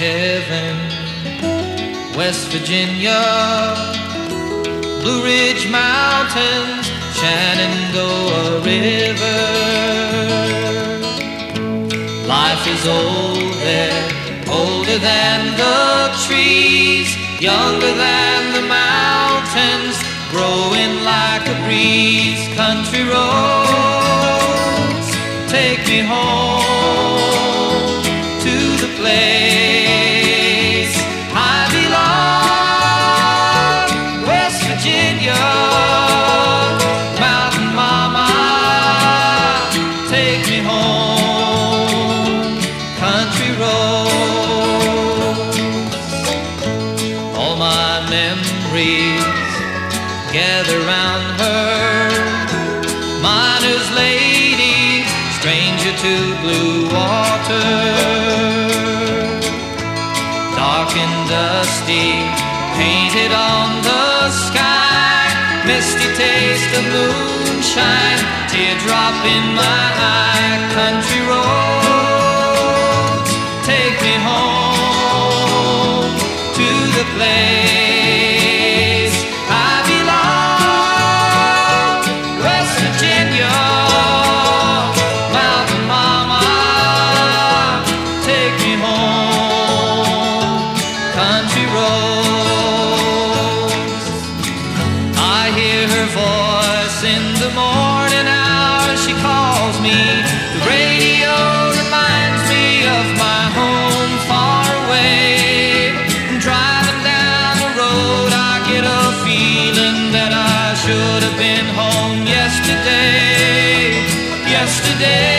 heaven, West Virginia, Blue Ridge Mountains, Shenandoah River. Life is old there, older than the trees, younger than the mountains, growing like a breeze. Country roads, take me home to the place I belong. West Virginia, Mountain Mama, take me home. Country roads, all my memories gather round her. Miner's lady, stranger to blue water, dark and dusty, painted on the sky, misty taste of moonshine, teardrop in my eye. Country roads, take me home to the place I belong. West Virginia, Mountain Mama, take me home. Country roads, I hear her voice in the morning hours. She calls me. The radio reminds me of my home far away. Driving down the road, I get a feeling that I should have been home yesterday. Yesterday.